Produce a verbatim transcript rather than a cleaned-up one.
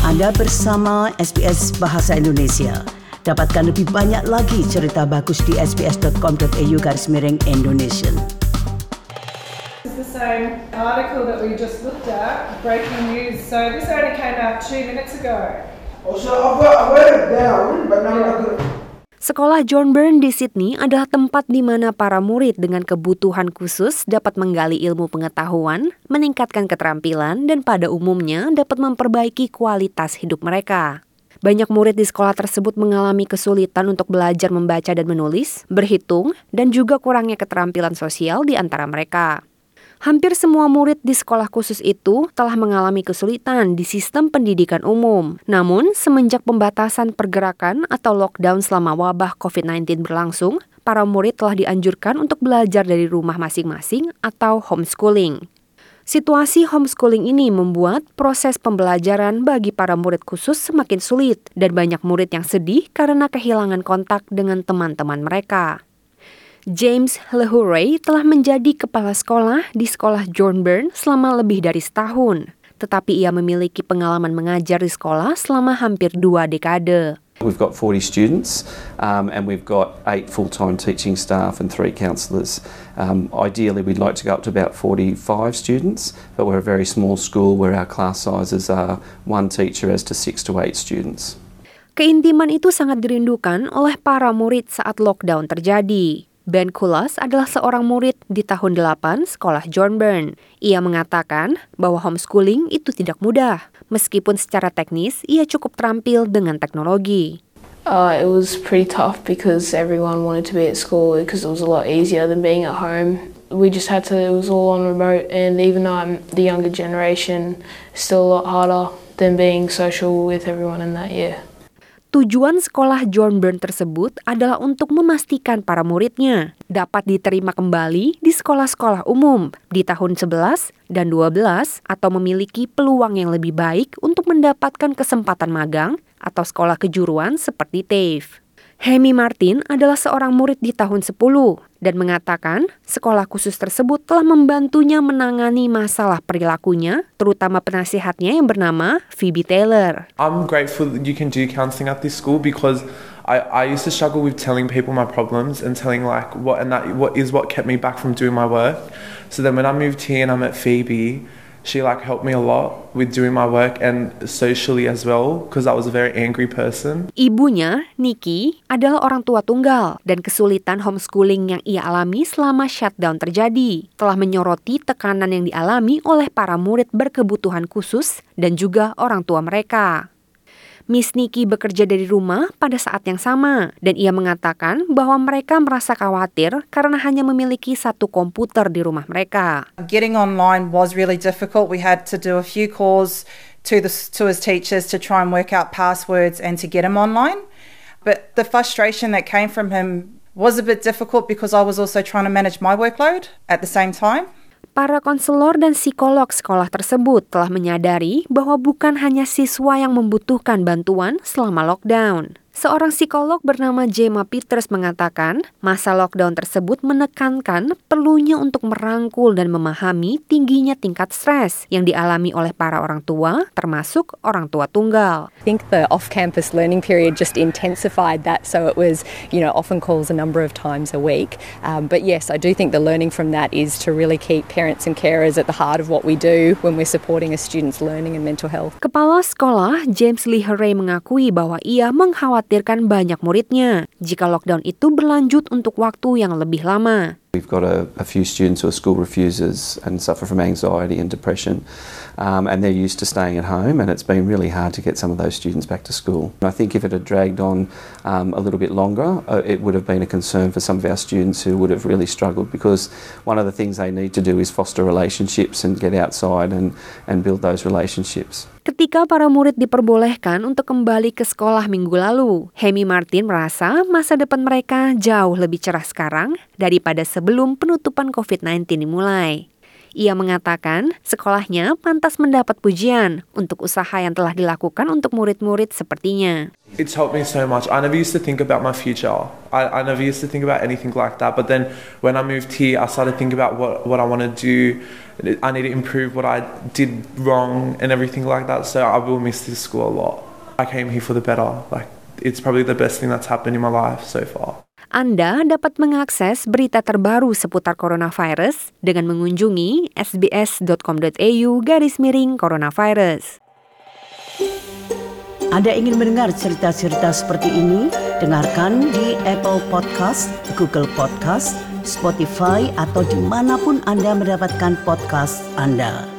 Anda bersama S B S Bahasa Indonesia. Dapatkan lebih banyak lagi cerita bagus di sbs.com.au garis miring Indonesian. It's the same article that we just looked at, breaking news. So this only came out two minutes ago. Oh, so I've got, I've wrote it down, but now I'm not going to... Sekolah John Byrne di Sydney adalah tempat di mana para murid dengan kebutuhan khusus dapat menggali ilmu pengetahuan, meningkatkan keterampilan, dan pada umumnya dapat memperbaiki kualitas hidup mereka. Banyak murid di sekolah tersebut mengalami kesulitan untuk belajar membaca dan menulis, berhitung, dan juga kurangnya keterampilan sosial di antara mereka. Hampir semua murid di sekolah khusus itu telah mengalami kesulitan di sistem pendidikan umum. Namun, semenjak pembatasan pergerakan atau lockdown selama wabah covid sembilan belas berlangsung, para murid telah dianjurkan untuk belajar dari rumah masing-masing atau homeschooling. Situasi homeschooling ini membuat proses pembelajaran bagi para murid khusus semakin sulit dan banyak murid yang sedih karena kehilangan kontak dengan teman-teman mereka. James LeHouray telah menjadi kepala sekolah di sekolah John Byrne selama lebih dari setahun. Tetapi ia memiliki pengalaman mengajar di sekolah selama hampir dua dekade. We've got forty students um, and we've got eight full-time teaching staff and three counsellors. Um, ideally, we'd like to go up to about forty-five students, but we're a very small school where our class sizes are one teacher as to six to eight students. Keintiman itu sangat dirindukan oleh para murid saat lockdown terjadi. Ben Kulas adalah seorang murid di tahun delapan sekolah John Byrne. Ia mengatakan bahwa homeschooling itu tidak mudah, meskipun secara teknis ia cukup terampil dengan teknologi. Uh, it was pretty tough because everyone wanted to be at school because it was a lot easier than being at home. We just had to, it was all on remote, and even though I'm the younger generation, it's still a lot harder than being social with everyone in that year. Tujuan sekolah John Byrne tersebut adalah untuk memastikan para muridnya dapat diterima kembali di sekolah-sekolah umum di tahun sebelas dan dua belas atau memiliki peluang yang lebih baik untuk mendapatkan kesempatan magang atau sekolah kejuruan seperti T A F E. Hemi Martin adalah seorang murid di tahun sepuluh dan mengatakan sekolah khusus tersebut telah membantunya menangani masalah perilakunya, terutama penasihatnya yang bernama Phoebe Taylor. I'm grateful that you can do counselling at this school because I, I used to struggle with telling people my problems and telling like what and that what is what kept me back from doing my work. So then when I moved here and I'm at Phoebe, she like helped me a lot with doing my work and socially as well because I was a very angry person. Ibunya, Nikki, adalah orang tua tunggal dan kesulitan homeschooling yang ia alami selama shutdown terjadi telah menyoroti tekanan yang dialami oleh para murid berkebutuhan khusus dan juga orang tua mereka. Miss Nikki bekerja dari rumah pada saat yang sama dan ia mengatakan bahwa mereka merasa khawatir karena hanya memiliki satu komputer di rumah mereka. Getting online was really difficult. We had to do a few calls to the to his teachers to try and work out passwords and to get him online. But the frustration that came from him was a bit difficult because I was also trying to manage my workload at the same time. Para konselor dan psikolog sekolah tersebut telah menyadari bahwa bukan hanya siswa yang membutuhkan bantuan selama lockdown. Seorang psikolog bernama Gemma Peters mengatakan, masa lockdown tersebut menekankan perlunya untuk merangkul dan memahami tingginya tingkat stres yang dialami oleh para orang tua, termasuk orang tua tunggal. I think the off-campus learning period just intensified that, so it was, you know, often calls a number of times a week. Um, but yes, I do think the learning from that is to really keep parents and carers at the heart of what we do when we're supporting a student's learning and mental health. Kepala sekolah James LeHouray mengakui bahwa ia mengkhawatirkan banyak muridnya jika lockdown itu berlanjut untuk waktu yang lebih lama. We've got a, a few students who are school refusers and suffer from anxiety and depression, um, and they're used to staying at home, and it's been really hard to get some of those students back to school. I think if it had dragged on um, a little bit longer, uh, it would have been a concern for some of our students who would have really struggled, because one of the things they need to do is foster relationships and get outside and, and build those relationships. Ketika para murid diperbolehkan untuk kembali ke sekolah minggu lalu, Hemi Martin merasa masa depan mereka jauh lebih cerah sekarang daripada sebelum penutupan covid sembilan belas dimulai. Ia mengatakan sekolahnya pantas mendapat pujian untuk usaha yang telah dilakukan untuk murid-murid sepertinya. It's helped me so much. I never used to think about my future. I, I never used to think about anything like that. But then when I moved here, I started thinking about what, what I want to do. I need to improve what I did wrong and everything like that. So I will miss this school a lot. I came here for the better. Like, it's probably the best thing that's happened in my life so far. Anda dapat mengakses berita terbaru seputar coronavirus dengan mengunjungi sbs.com.au garis miring coronavirus. Anda ingin mendengar cerita-cerita seperti ini? Dengarkan di Apple Podcast, Google Podcast, Spotify, atau dimanapun Anda mendapatkan podcast Anda.